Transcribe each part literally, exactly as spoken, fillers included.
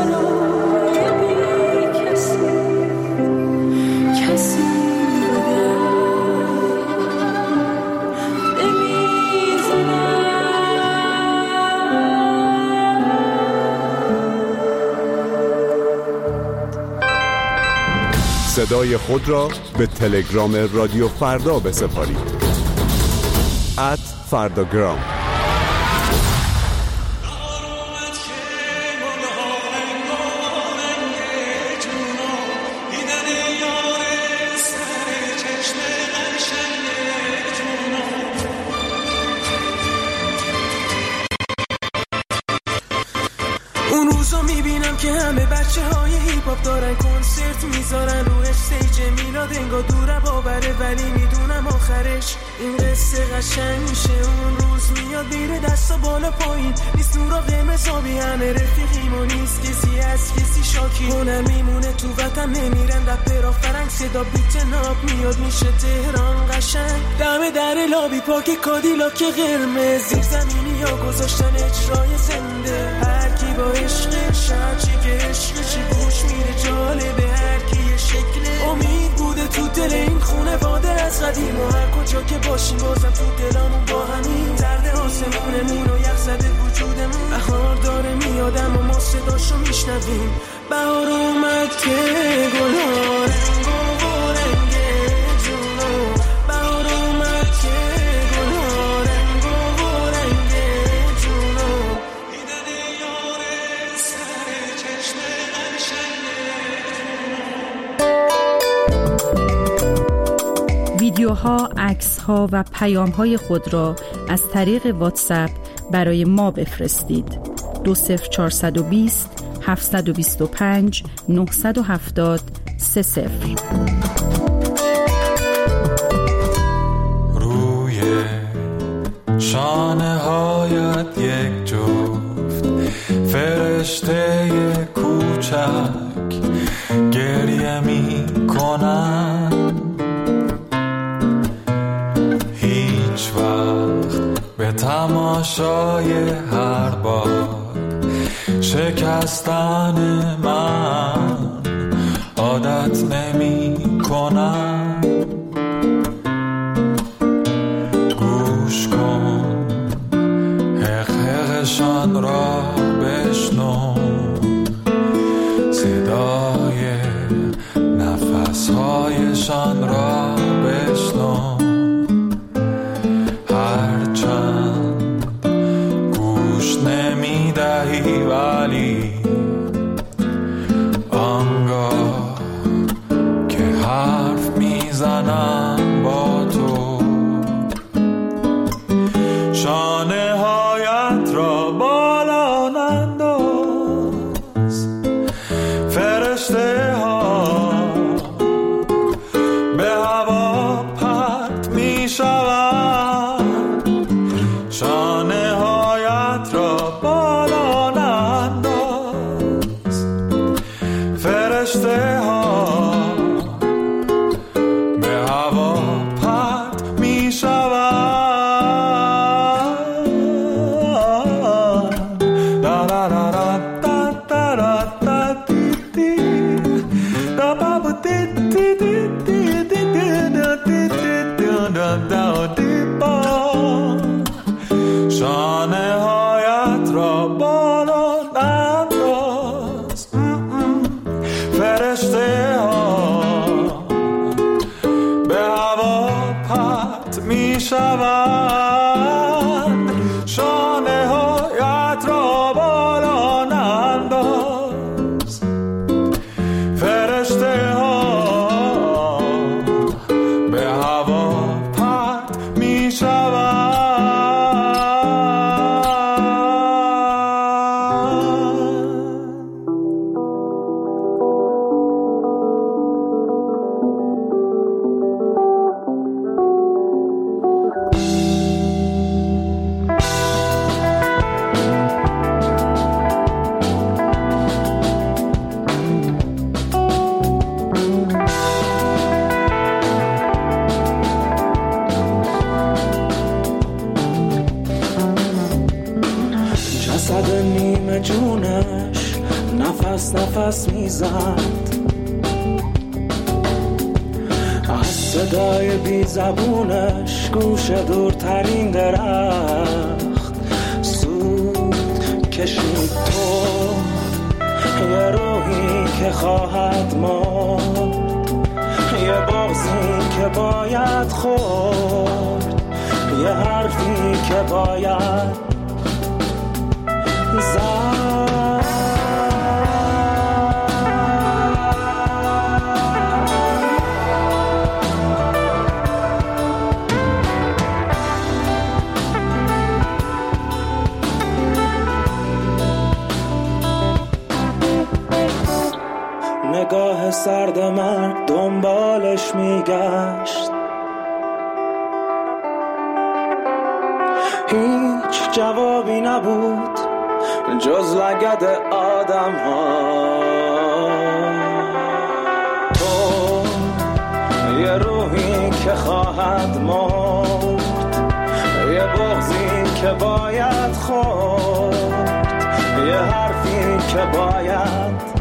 برای بی کسی کسی صدای خود را به تلگرام رادیو فردا بسپارید. ات فرداگرام. اون روزا میبینم که همه بچه های هیپ هاپ دارن کنسرت میذارن رو استیج میلاد، انگار دوره باوره ولی میدونم آخرش این قصه قشنگ میشه. اون روز میاد میره دستا بالا پایین، نیست نورا قرمز آبی، همه رفیقیم و نیست کسی از کسی شاکی. اونم میمونه تو وطن نمیرن رپرها فرنگ، صدا بیت ناب میاد میشه تهران قشنگ. دم در لابی پاک کادیلاک قرمز، زیر زمینی ها گذاشتن اجرای زنده. هر کی با عشقش هرچی که عشقشی گوش میره جالبه، هر کی یه شکل امید بوده تو دل این خونه واده از قدیم. و هر کجا که باشیم بازم تو دلامون با همین درد آسمونمون و یخ زده وجودمون. بهار داره میادم و ما صداشو میشنویم. بهار اومد که گلها رنگ و رنگ جونو، بهار اومد که گلها رنگ و رنگ جونو. ویدیوها، عکس‌ها و پیام‌های خود را از طریق واتساپ برای ما بفرستید. دو صفر چهارصد و بیست هفتصد و بیست و پنج نهصد و هفتاد سه صفر. روی شانه هایت یک جفت فرشته کوچک گریه می کنن، هیچ وقت به تماشای هر بار شکستن من عادت نمی کنم. گوش کن حق حقشان را بشنو، صدای نفسهایشان را بشنو. هرچند گوش نمی دهی ولی آنگاه که حرف میزنم با تو، شانه هایت را بالا ننداز. فرشته ها به هوا پرت می شوند، شانه هایت را بالا ننداز. فرشته ها به هوا پرت می شوند. دا دا دا دا دا دا دا دی دی دا با دی دی دی دی دی دا دی دی دا دا دی با. شانه هایت را بالا ننداز. فرشته ها به هوا پرت می شوند، شانه هایت را بالا ننداز. فرشته ها به هوا پرت می شوند. نفس نفس میزد، از صدای بی زبونش گوش دورترین درخت سود کشید. تو یه روحی که خواهد مرد، یه بغضی که باید خورد، یه حرفی که باید زد. نگاه سرد من دنبالش میگشت، هیچ جوابی نبود جز لگد آدم ها. تو یه روحی که خواهد مرد، یه بغضی که باید خورد، یه حرفی که باید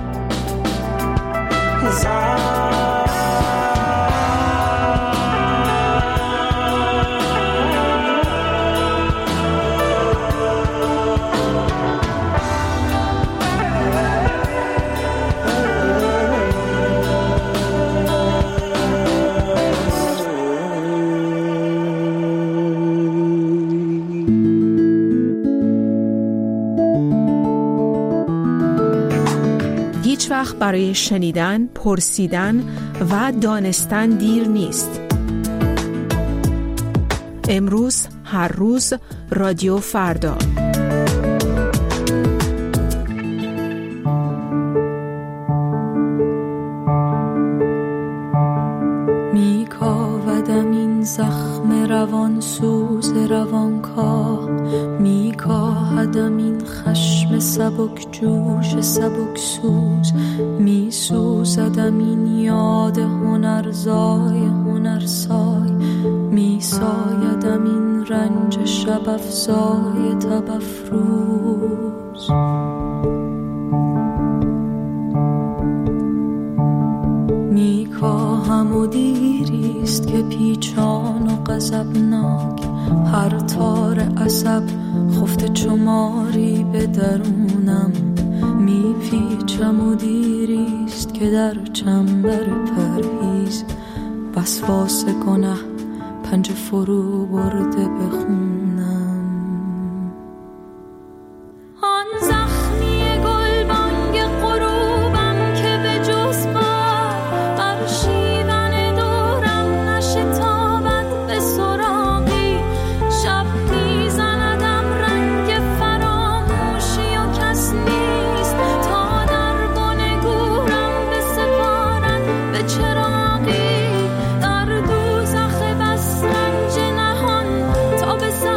هیچ وقت برای شنیدن، پرسیدن و دانستن دیر نیست. امروز، هر روز، رادیو فردا. میکاودم این زخم روان سوز روانکاه، میکاهدم این خشم سبک جوش سبک سوز، میسوزدم این یاد هنرزای هنرسای، میسایدم این رنج شب افزای تب افروز. میکاهم و دیریست که پیچان و غضبناک، هر تار عصب خفته چماری به درونم، میپیچم و دیریست که در چنبر پرهیز وسواس گناه پنجه فرو برده بخونم. آن زخمی گلبانگ غروبم که به جز بار بر شیون دورم نشتابد به سراغی، شب میزندم رنگ فراموشی و کس نیست تا در بن گورم بسپارد به چراغی، در دوزخ بس رنج نهان تا به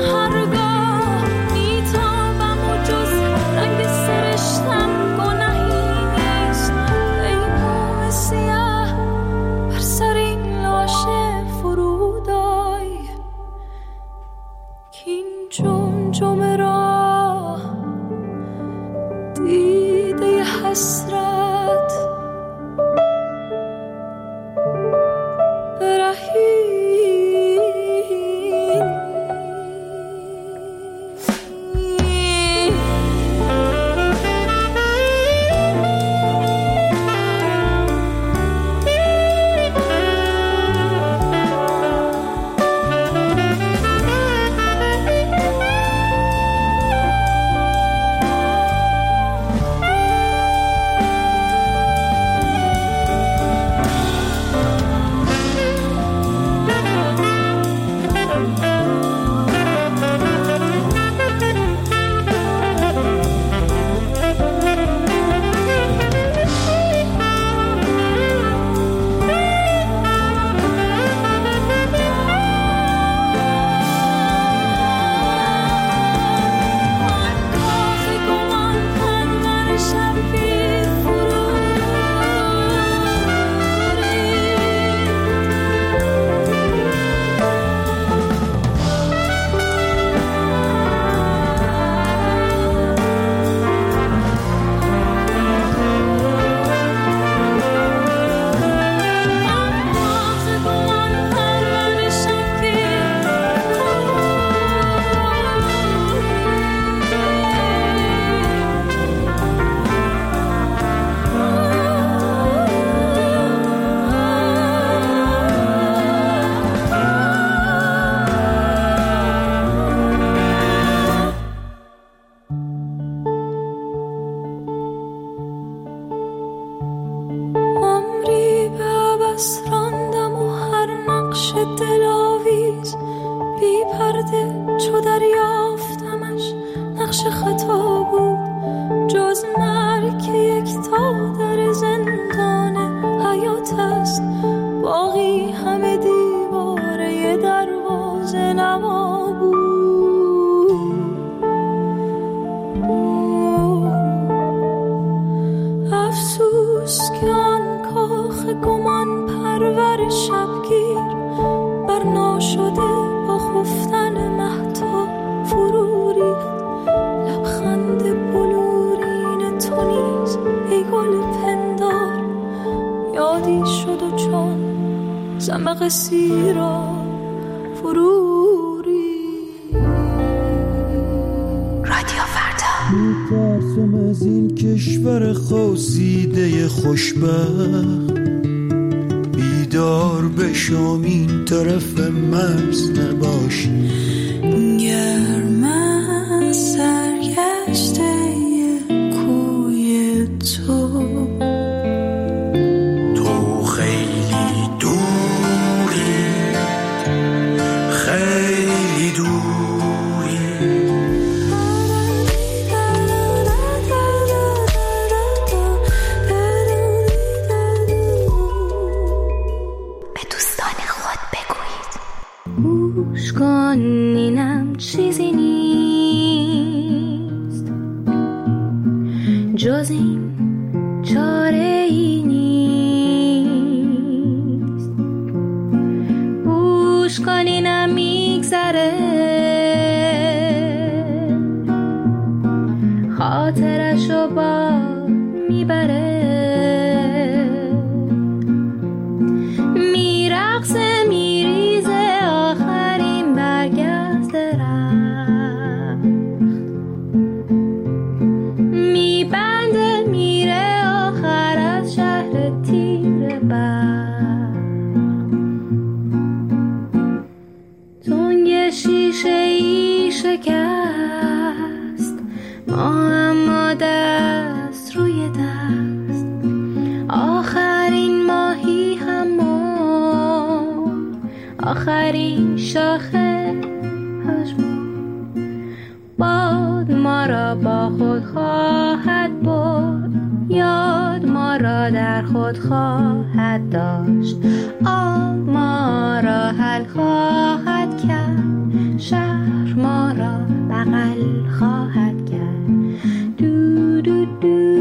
نفس راندم و هر نقش دلاویز بی پرده چو دریافتمش نقش خطا بود، جز مرگ که یک تا در زندان حیات است، باقی همه دیواره دروازه نما بود. افسوس که آن کاخ گمان پرور شبگیر بر ناشده با خفتن مهتاب فرو ریخت. لبخند بلورین تو نیز ای گل پندار یادی شد و چون زمق سیرا فرو ریخت. رادیو فردا. میترسم از این کشور خواسیده خوشبخت، بیدار بشم این طرف مرز نباشی. گرم از سرگشته کوی تو، تو خیلی دوری، خیلی دوری. به دوستان خود بگویید گوش کن اینم چیزی نیست جز این چاره ای نیست. گوش کن اینم میگذره خاطرشو با میبره، میرقصه میریزه آخرین برگ از درخت، میبنده میره آخر از شهر تیر برق. تنگ شیشه ای شکست ما اما دست روی دست، آخرین ماهی همون آخرین شاخه هجمون. باد ما را با خود خواهد برد، یاد ما را در خود خواهد داشت، آب ما را حل خواهد کرد، شهر ما را بغل خواهد کرد. دو دو دو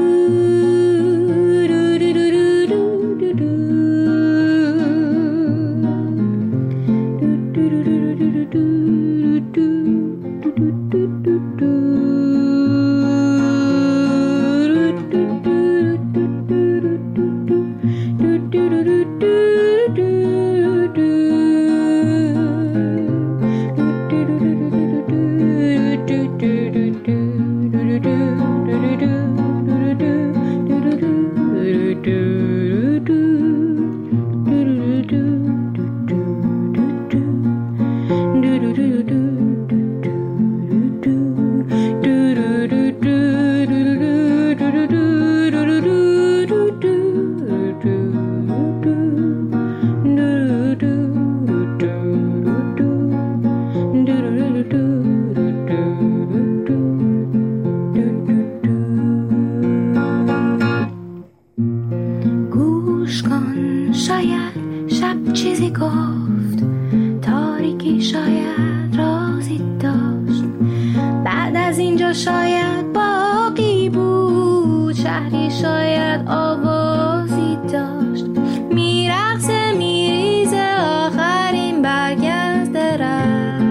گوش کن، شاید شب چیزی گفت، تاریکی شاید رازی داشت، بعد از اینجا شاید باقی بود، شهری شاید آوازی داشت، میرقصه میریزه آخرین برگ از درخت،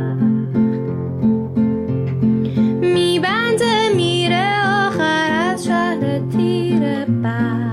میبنده میره آخر از شهر تیر برق.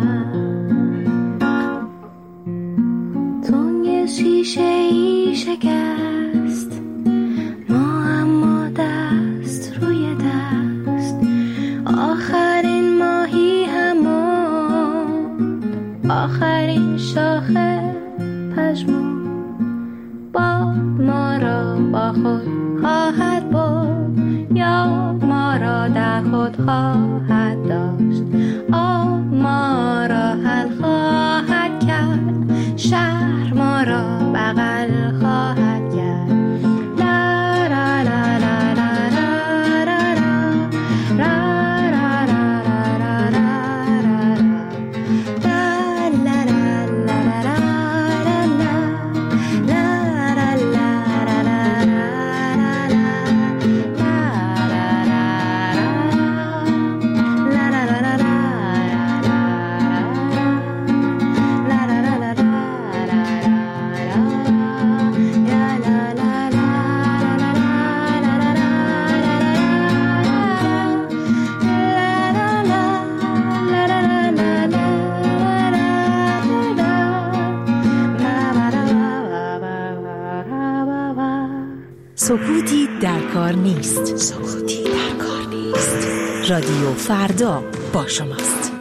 تنگ شیشه ای شکست ما اما دست روی دست، آخرین ماهی همون آخرین شاخه پژمون. باد ما را با خود خواهد برد، یاد ما را در خود خواهد داشت، آب ما را حل خواهد کرد، سکوتی در کار نیست. سکوتی در کار نیست. رادیو فردا با شماست.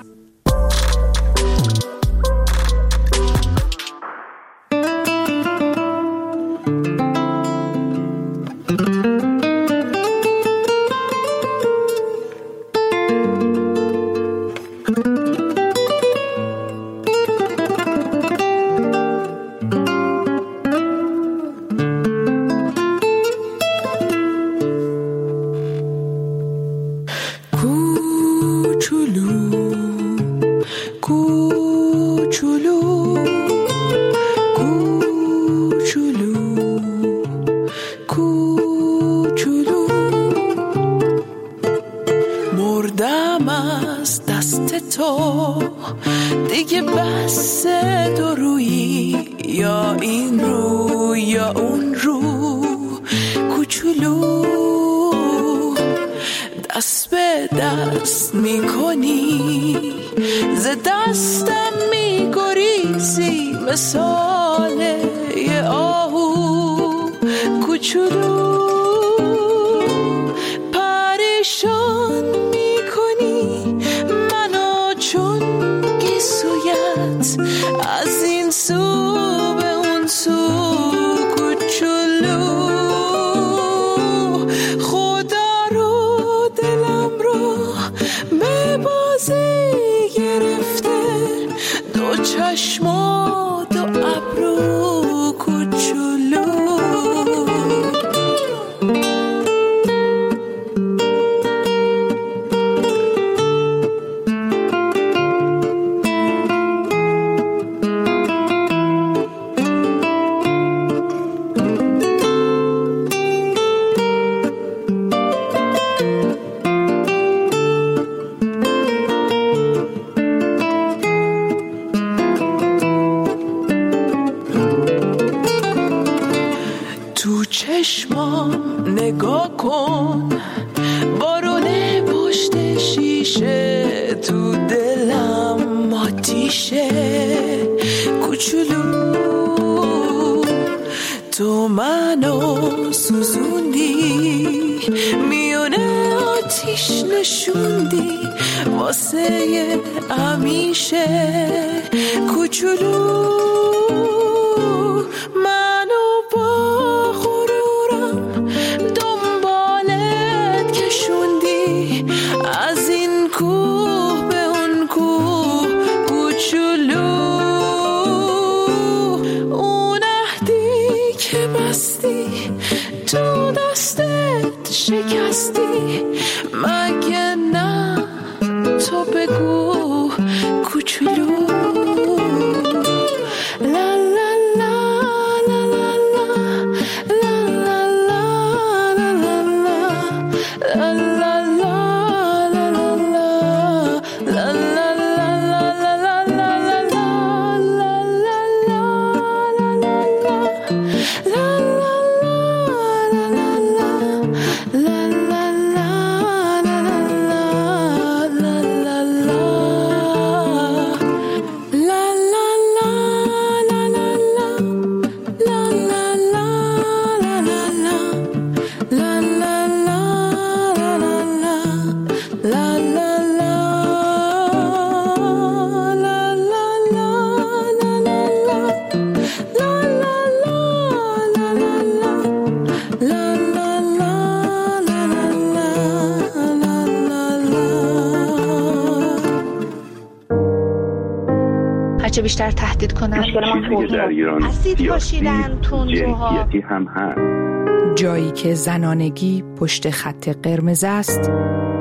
هرچه بیشتر تهدید کنن مشکل ما در ایران اسید پاشیدن تندروها هم هست. جایی که زنانگی پشت خط قرمز است.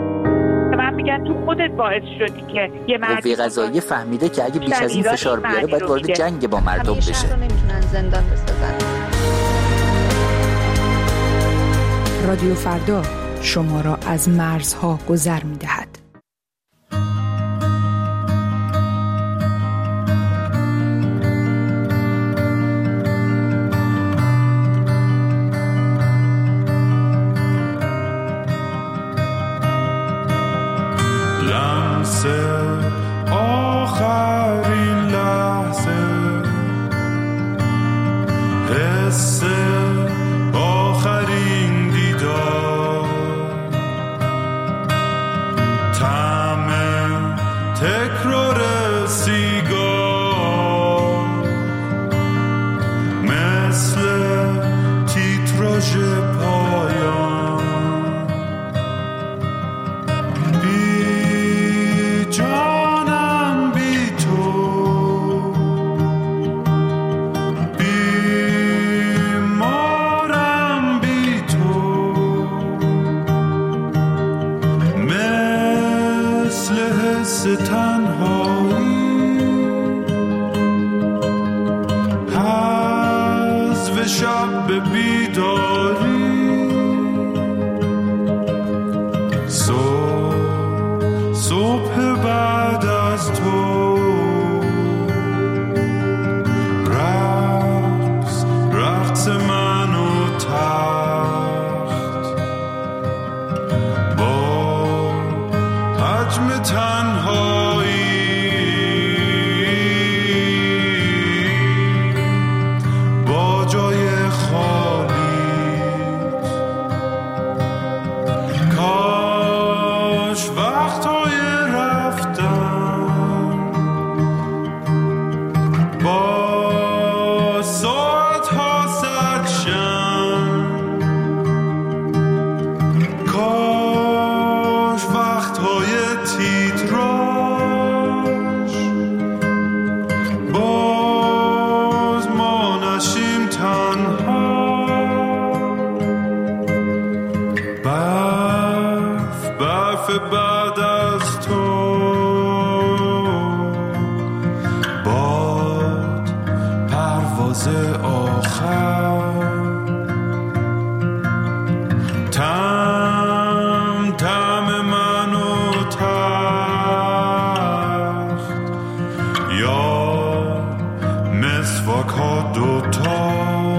من میگم تو خودت باعث شدی که یه مردی قوه قضاییه فهمیده که اگه بیش از این فشار بیاره باید وارد جنگ با مردم بشه. همیشه نمیتونن زندان بسازن. رادیو فردا شما را از مرزها گذر می‌دهد. آخرین لحظه حس آخرین ناز آخر، تم تم من و تخت، یا مسواک ها دوتا،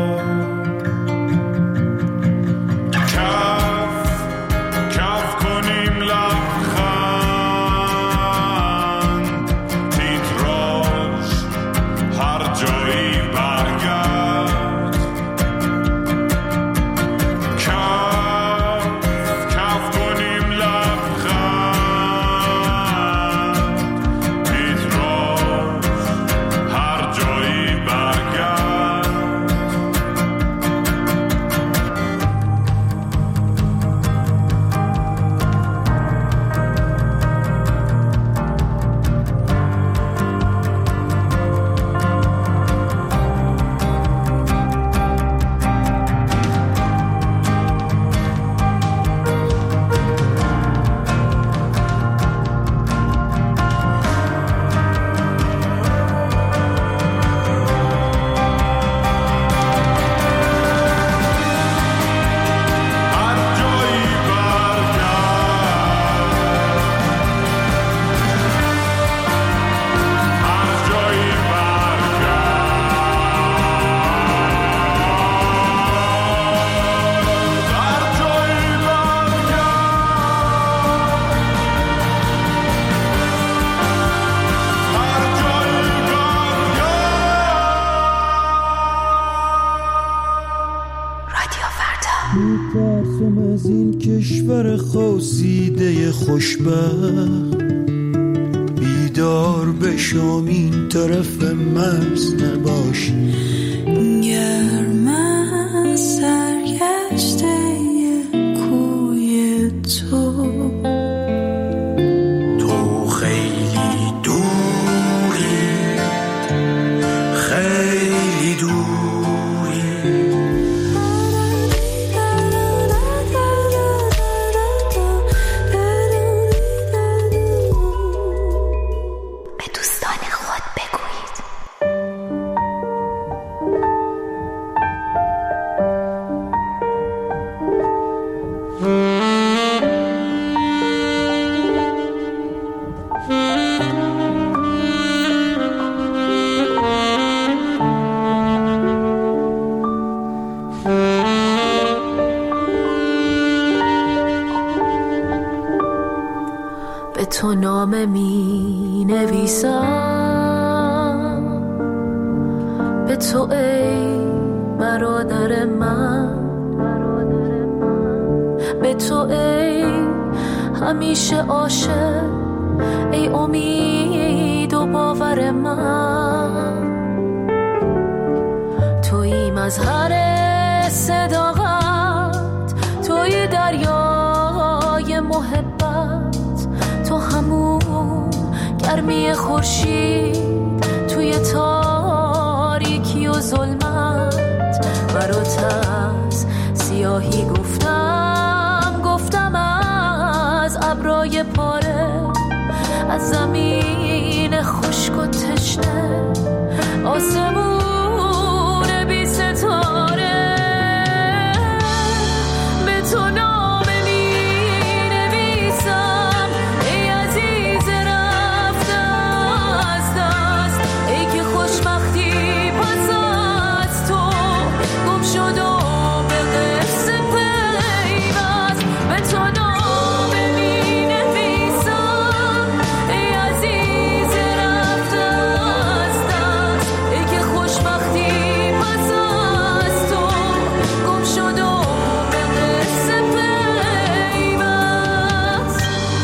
خوزیده خوشبخت، بیدار بشم این طرف مرز نباشی، گرم از سرگشته کوی تو، تو خیلی دوری، خیلی دوری، تو نامه می نویسم، به تو ای برادر من، به تو ای همیشه عاشق، ای امید و باور من، توی مظهر صداقت، توی دریای محبت، تو همون گرمی خورشید توی تاریکی و ظلمت، برات از سیاهی گفتم گفتم از ابرای پاره، از زمین خشک و تشنه، آسمون بی ستاره، به تو نامه می نویسم، ای عزیز رفته از دست، ای که خوشبختی پس از تو گم شد و به قصه پیوست، به تو نامه می نویسم، ای عزیز رفته از دست، ای که خوشبختی پس از تو گم شد و به قصه پیوست.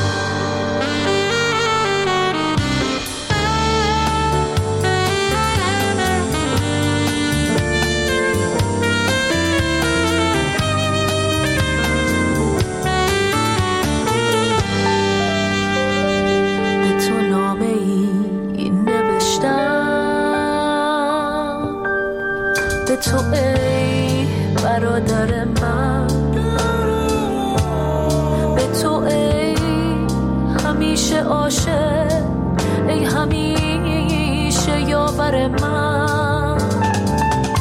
به تو نامه ای نوشتم، به تو ای برادر من، به تو ای همیشه عاشق، ای همیشه یاور من،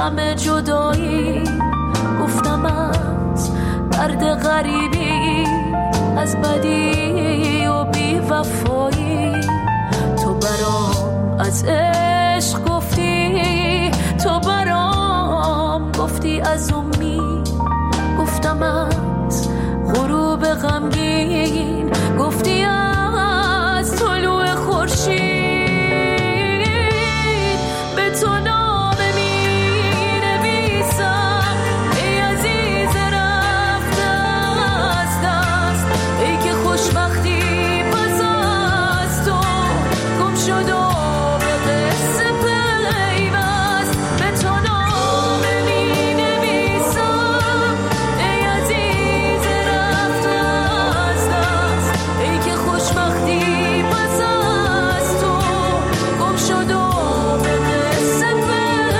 غم جدایی، گفتم از درد غریبی، از بدی و بی وفایی. تو برام از عشق گفتی، تو برام گفتی از امید، گفتم از غروب غمگین، گفتی از طلوع خورشید. به تو نامه می‌نویسم ای عزیز رفته از دست، ای که خوشبختی پس از تو گم شد و به قصه پیوست. به تو نامه می‌نویسم ای عزیز رفته از دست، ای که خوشبختی پس از تو گم شد و به قصه پیوست.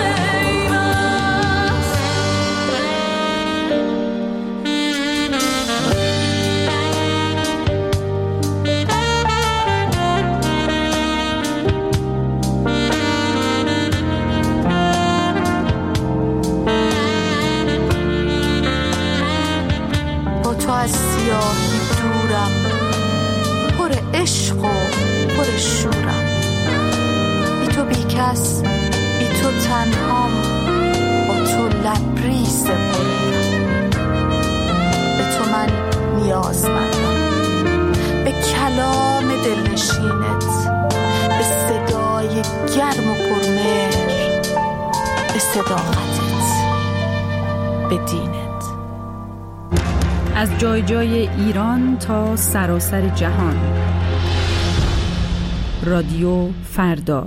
با تو از سیاهی دورم، پر عشق و پر شورم، بی تو بی کس، بی تو تنهام، با تو لبریز غرورم. به تو من نیازمندم، به کلام دلنشینت، به صدای گرم و پرمهر، به صداقتت، به دینت. از جای جای ایران تا سراسر جهان، رادیو فردا.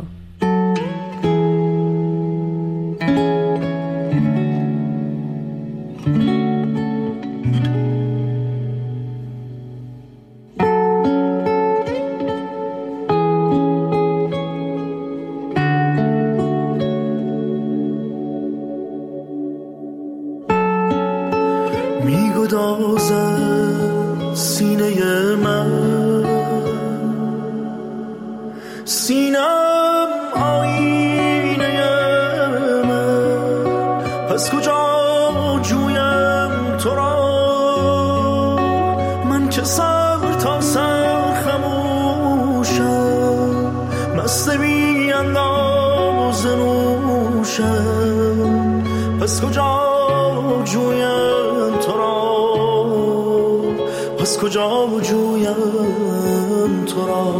میگدازد سینه من، سینم آینه من، پس کجا جویم تو را؟ من که سر تا سر خموشم، مست بی انداز نوشم، پس کجا جویم تو را؟ پس کجا جویم تو را؟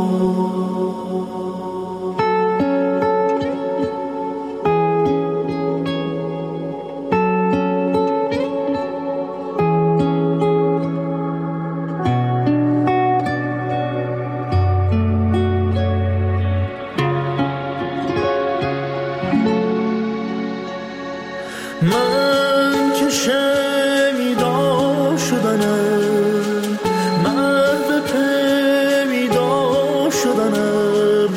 من که شنیدا شدنم، مرد پیدا شدنم،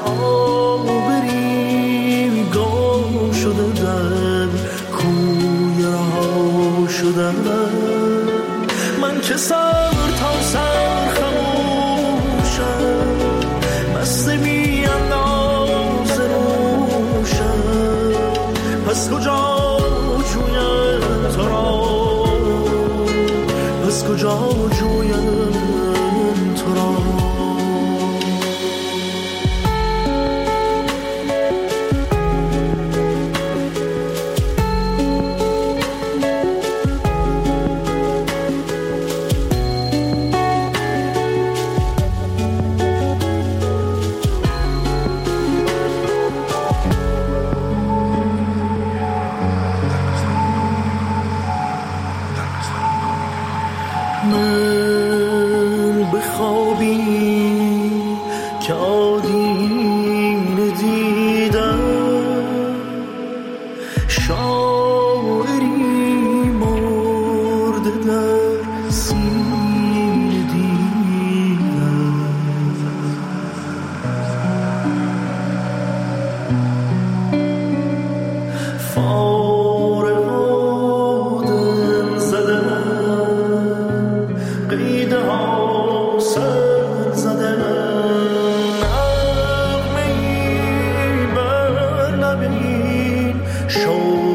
آبری گم شده در کوی رها شدنم. من که سر تا سر خموشم، مست بی انداز نوشم، پس کجا جویم تو را؟ پس کجا جویم تو را؟ من بخوابی که آدینه دیدم، شاعری مرده در سینه دیدم. فارغ آدم زدم، قیده ها سر زدم، نغمه‌ای بر لبین شو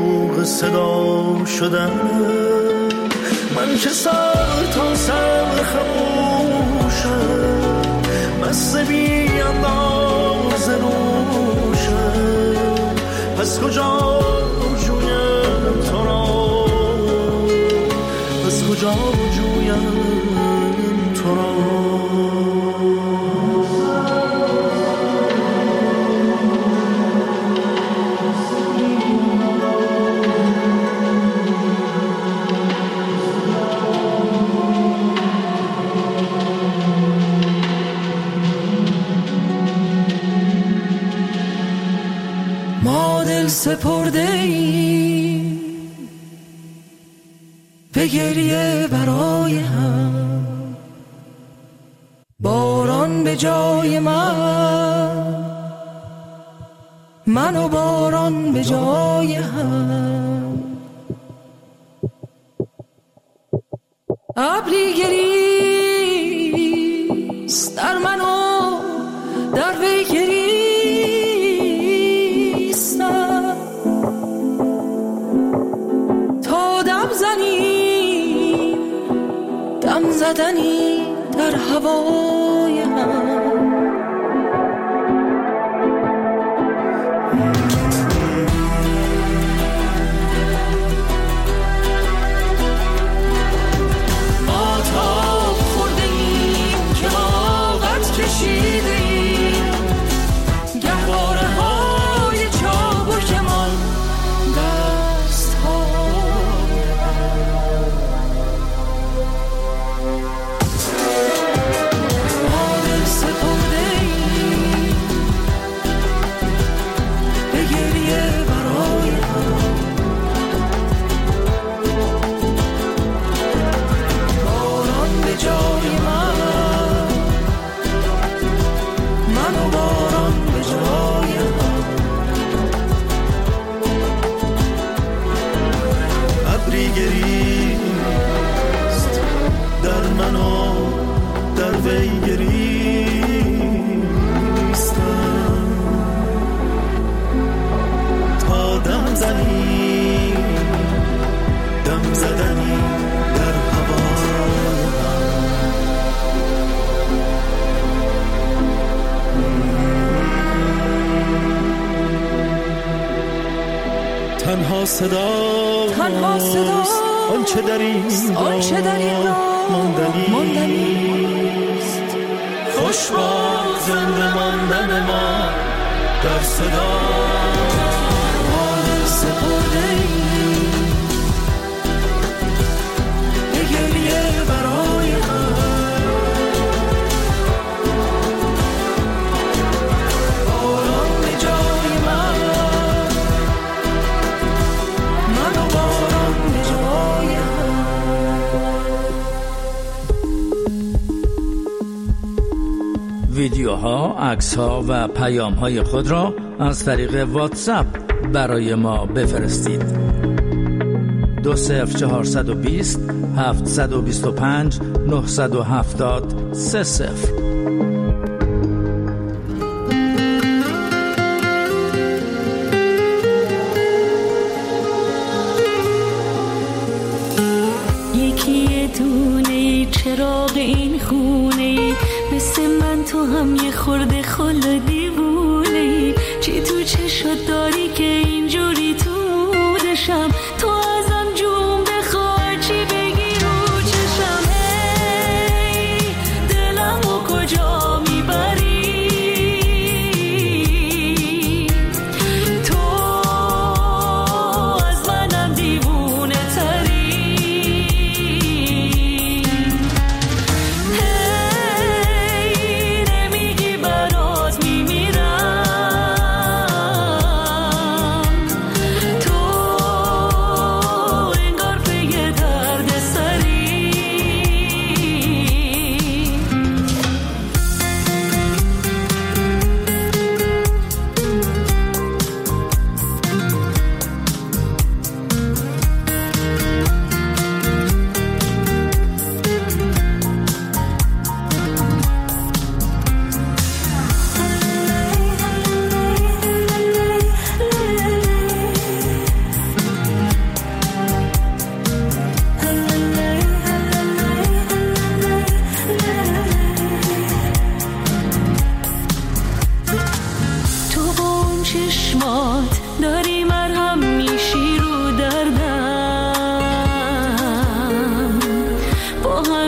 شدن من که سر تا سر خموشم مست بی انداز روشم پس کجا جویم تو را پس کجا جویم تو را سپرده ای به گریه برای هم باران به جای من من و باران به جای هم ابری گریست در من و در وی گریست دم زدنی در هوای هم آتاب خورده ایم که آقت کشیده ایم گهواره های چابک من دست ها تنها صدا تنها صدا آنچه در این آنچه در این ماندنیست خوش با زنده ماندن ما در صدا حال سپرده ای به گریه برای هم باران به جای من من و باران به جای هم ویدیوها، عکس‌ها و پیام‌های خود را از طریق واتساپ برای ما بفرستید. دو صفر چهارصد و بیست هفتصد و بیست و پنج نهصد و هفتاد سه صفر. یکی دونه چراغ این خونه مثل من تو هم یه خورده خلا دیوونه چی تو چشت داری که اینجوری تو مودشم تو ازم جون بخواه چی بگی رو چشم ای دلم و کجا میبری تو از منم دیوونه تری هی نمیگی برات میمیرم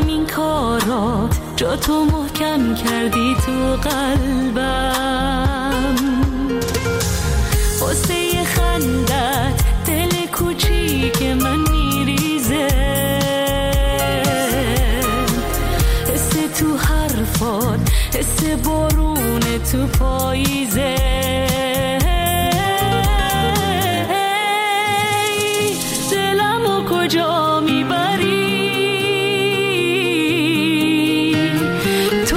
همین کارات جا تو محکم کردی تو قلبم، واسه خندت دل کوچیک من میریزه، حس تو حرفات حس بارون تو پاییزه. دلمو کجا میبری تو،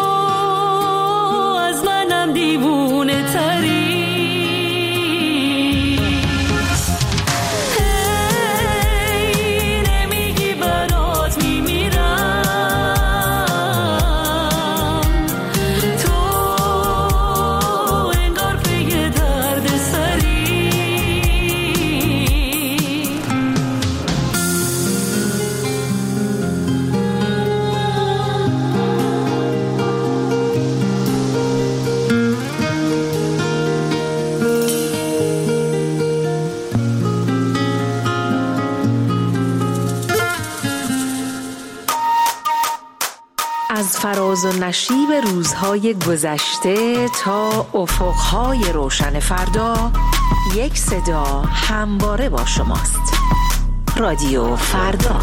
از منم دیوونه تری. هی نمیگی برات میمیرم، تو انگار پی درد سری. از فراز و نشیب روزهای گذشته تا افقهای روشن فردا، یک صدا همواره با شماست. رادیو فردا.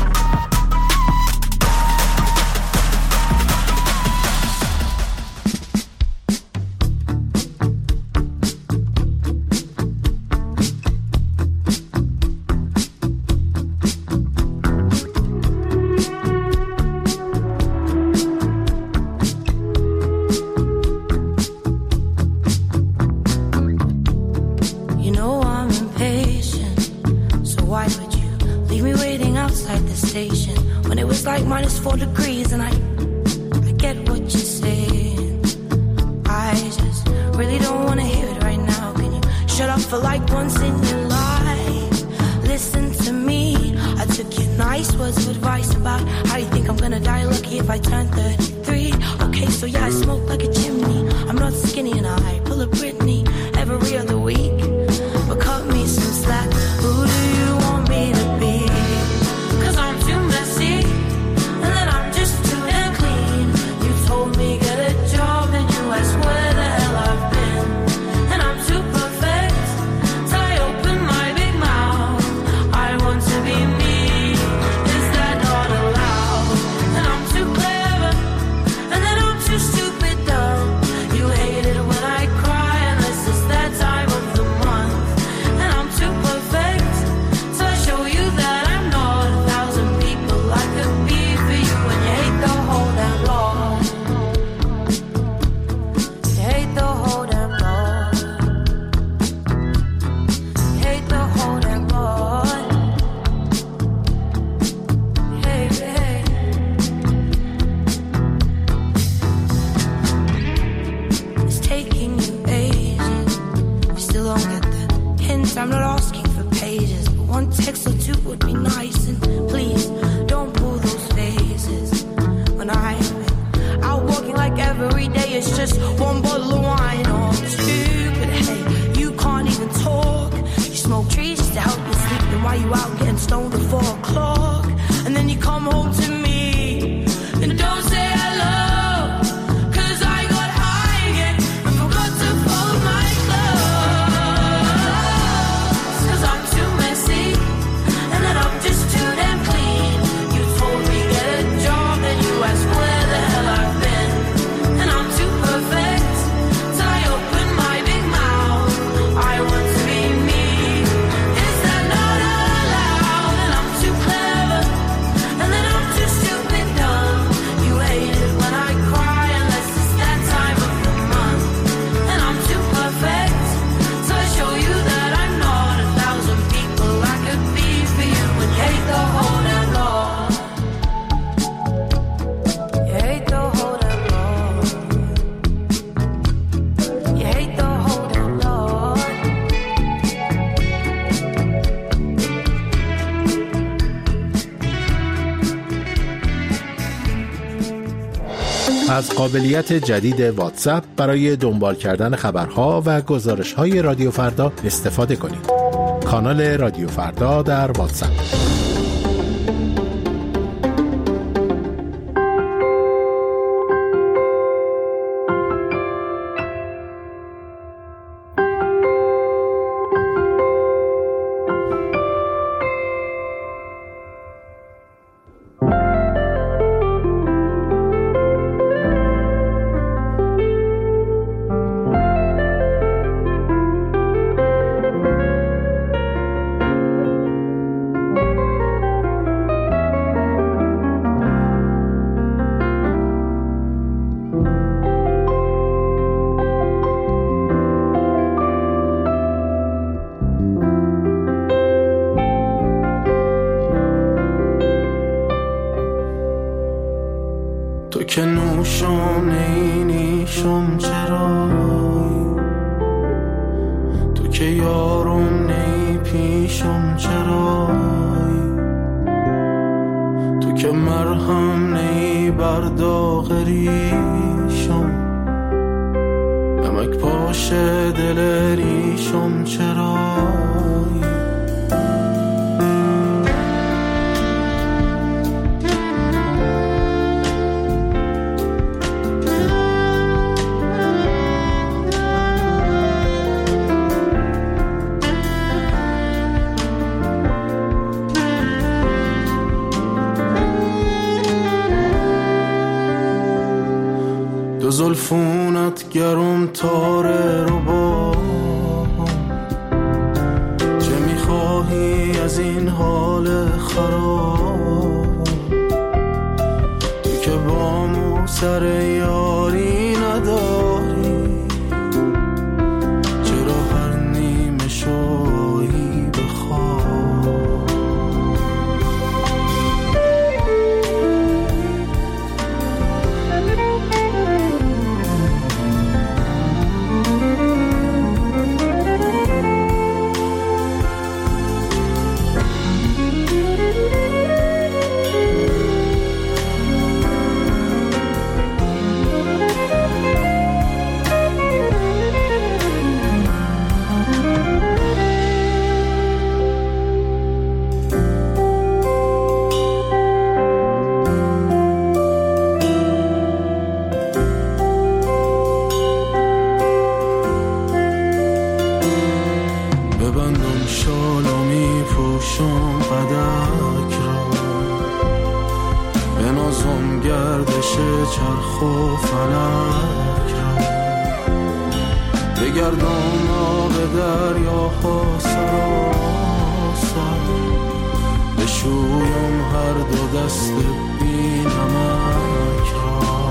از قابلیت جدید واتساپ برای دنبال کردن خبرها و گزارش‌های رادیو فردا استفاده کنید. کانال رادیو فردا در واتساپ. تو که نوشم نینیشم چرایی، تو که یارم نی پیشم چرایی، تو که مرهم نی برداغ ریشم، نمک پاش دل ریشم چرایی. دو زلفونت گرم تاره رو بام، چه میخواهی از این حال خراب، تو که بامو سر یاری نداری، چرا هر نیمه شایی بخواب. ببندم شالو می پوشم قدک را، بنازم گردش چرخ و فلک را، بگردم آب دریاها سراسر، بشویم هر دو دست بی نمک را،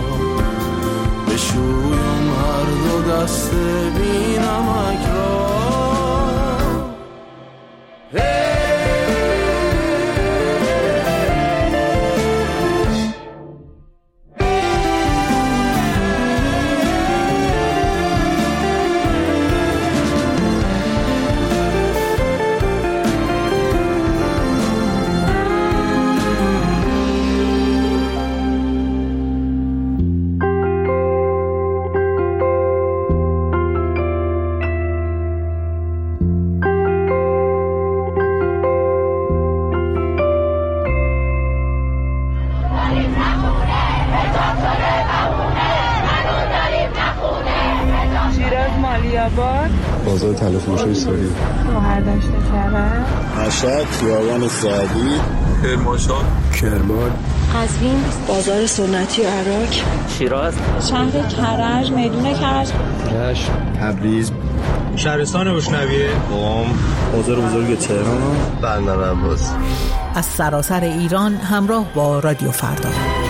بشویم هر دو دست بی نمک را. بازار تلفروشی ساری، شوهر داشته کرد، مشهد، خیابان سعدی، کرمانشاه، کرمان، قزوین، بازار سنتی عراق، شیراز، شهر کرج، میدون کرج، رشت، تبریز، شهرستان بشنویه، قم، بازار بزرگ تهران، بندر عباس. از سراسر ایران همراه با رادیو فردا.